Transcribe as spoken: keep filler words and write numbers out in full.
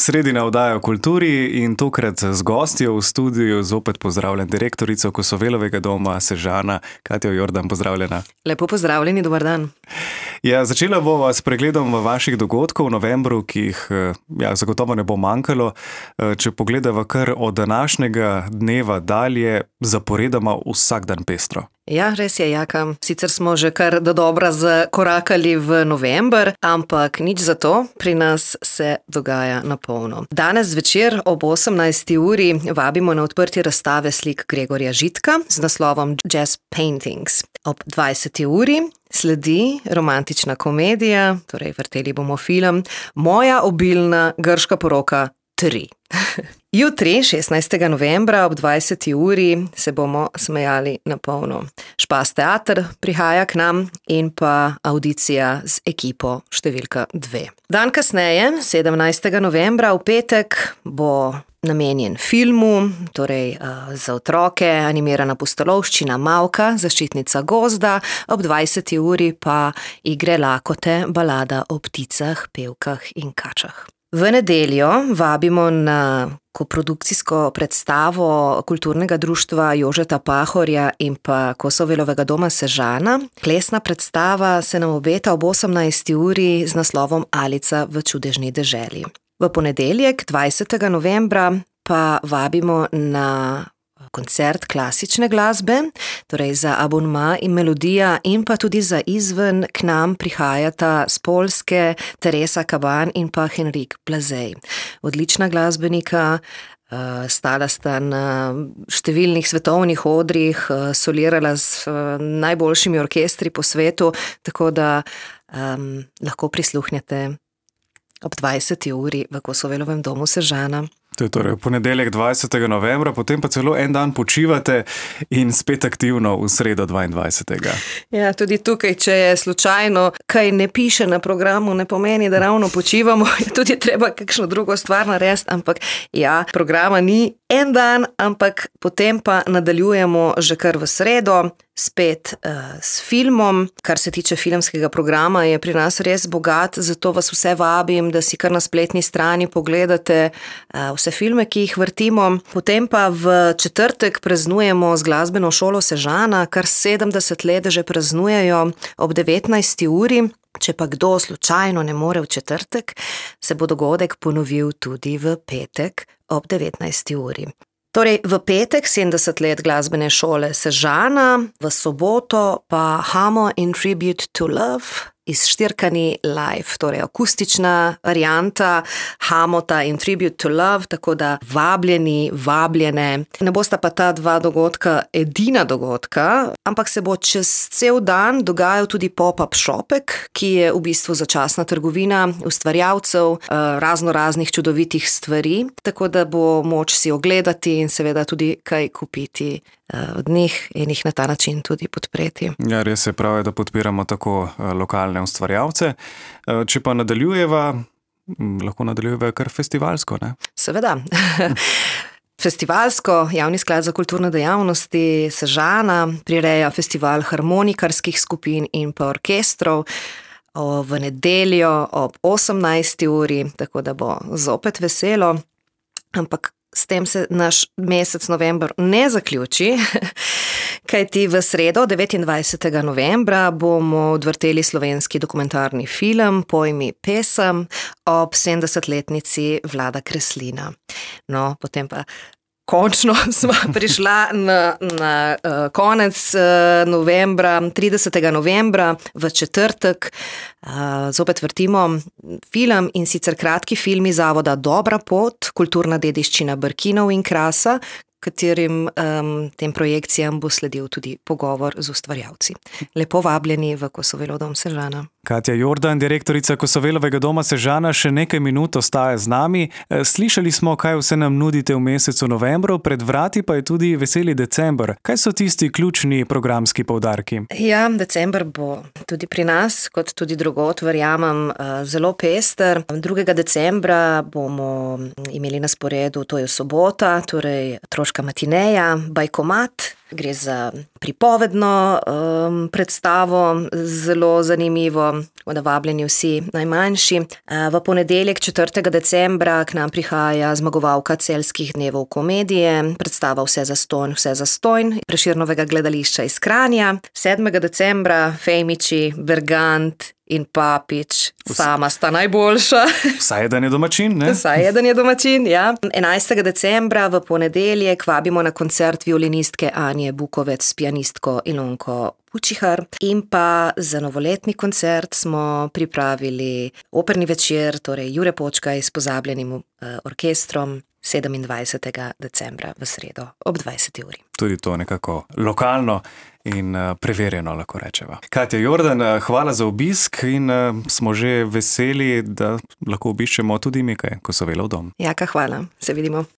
Sredina oddaja o kulturi in tokrat z gostjo v studiu zopet pozdravljam direktorico Kosovelovega doma Sežana, Katjo Jordan, pozdravljena. Lepo pozdravljeni, dober dan. Ja, začela bova s pregledom vaših dogodkov v novembru, ki jih ja, zagotovo ne bo manjkalo. Če pogledava kar od današnjega dneva dalje, zaporedoma vsak dan pestro. Ja, res je, Jaka. Sicer smo že kar do dobra zakorakali v november, ampak nič za to, pri nas se dogaja na polno. Danes zvečer ob osemnajsti uri vabimo na odprtje razstave slik Gregorja Žitka z naslovom Jazz Paintings. Ob dvajseti uri sledi romantična komedija, torej vrteli bomo film Moja obilna grška poroka tri. Jutri, šestnajstega novembra ob dvajseti uri se bomo smejali na polno. Špas teater prihaja k nam in pa audicija z ekipo številka dve. Dan kasneje, sedemnajstega novembra v petek, bo namenjen filmu, torej uh, za otroke, animirana pustolovščina Mavka, zaščitnica gozda, ob dvajseti uri pa igre lakote, balada o pticah, pevkah in kačah. V nedeljo vabimo na koprodukcijsko predstavo Kulturnega društva Jožeta Pahorja in pa Kosovelovega doma Sežana. Plesna predstava se nam obeta ob osemnajsti uri z naslovom Alica v čudežni deželi. V ponedeljek, dvajsetega novembra, pa vabimo na koncert klasične glasbe, torej za abonma in melodija in pa tudi za izven k nam prihajata z Poljske Teresa Kaban in pa Henrik Blazej. Odlična glasbenika, stala sta na številnih svetovnih odrih, solirala s najboljšimi orkestri po svetu, tako da um, lahko prisluhnete ob dvajseti uri v Kosovelovem domu Sežana. To je torej ponedeljek dvajsetega novembra, potem pa celo en dan počivate in spet aktivno v sredo dvaindvajsetega. Ja, tudi tukaj, če je slučajno kaj ne piše na programu, ne pomeni, da ravno počivamo, tudi treba kakšno drugo stvar narediti, ampak ja, programa ni en dan, ampak potem pa nadaljujemo že kar v sredo, spet uh, s filmom. Kar se tiče filmskega programa, je pri nas res bogat, zato vas vse vabim, da si kar na spletni strani pogledate uh, vse filme, ki jih vrtimo. Potem pa v četrtek praznujemo z glasbeno šolo Sežana, kar sedemdeset let že praznujejo ob devetnajsti uri. Če pa kdo slučajno ne more v četrtek, se bo dogodek ponovil tudi v petek ob devetnajsti uri. Torej, v petek sedemdeset let glasbene šole Sežana, v soboto pa Hamo in Tribute to Love, izštirkani live, torej akustična varianta Hamota in Tribute to Love, tako da vabljeni, vabljene. Ne bosta pa ta dva dogodka edina dogodka, ampak se bo čez cel dan dogajal tudi pop-up shopek, ki je v bistvu začasna trgovina ustvarjalcev razno raznih čudovitih stvari, tako da bo moč si ogledati in seveda tudi kaj kupiti od njih in jih na ta način tudi podpreti. Ja, res je prav, da podpiramo tako lokalne ustvarjalce. Če pa nadaljujeva, lahko nadaljujeva kar festivalsko, ne? Seveda. Festivalsko, Javni sklad za kulturne dejavnosti Sežana prireja festival harmonikarskih skupin in pa orkestrov v nedeljo ob osemnajsti uri, tako da bo zopet veselo, ampak s tem se naš mesec november ne zaključi, kajti v sredo devetindvajsetega novembra bomo odvrteli slovenski dokumentarni film Pojmi pesem ob sedemdesetletnici Vlada Kreslina. No, potem pa končno sva prišla na, na uh, konec uh, novembra, tridesetega novembra v četrtek. Uh, zopet vrtimo film in sicer kratki filmi zavoda Dobra pot, kulturna dediščina Brkinov in Krasa, katerim um, tem projekcijam bo sledil tudi pogovor z ustvarjalci. Lepo vabljeni v Kosovelov dom Sežana. Katja Jordan, direktorica Kosovelovega doma Sežana, še nekaj minut ostaja z nami. Slišali smo, kaj vse nam nudite v mesecu novembru, pred vrati pa je tudi veseli december. Kaj so tisti ključni programski poudarki? Ja, december bo tudi pri nas, kot tudi drugod, verjamem, zelo pester. drugega decembra bomo imeli na sporedu, to je sobota, torej otroška matineja, Bajkomat, Gre za pripovedno um, predstavo, zelo zanimivo, da vabljeni vsi najmanjši. V ponedeljek četrtega decembra k nam prihaja zmagovalka Celjskih dnevov komedije, predstava Vse zastonj, vse zastonj, Prešernovega gledališča iz Kranja. sedmega decembra Fejmiči, Bergant in Papič, sama sta najboljša. Vsaj eden je domačin, ne? Vsaj eden je domačin, ja. enajstega decembra v ponedeljek vabimo na koncert violinistke Anje Bukovec s pianistko Ilonko Pučihar. In pa za novoletni koncert smo pripravili operni večer, torej Jure Počkaj s pozabljenim uh, orkestrom, sedemindvajsetega decembra v sredo ob dvajseti uri. Tudi to nekako lokalno in uh, preverjeno, lahko rečeva. Katja Jordan, uh, hvala za obisk in uh, smo že veseli, da lahko obiščemo tudi mi kaj Kosovelo v dom. Jaka, hvala. Se vidimo.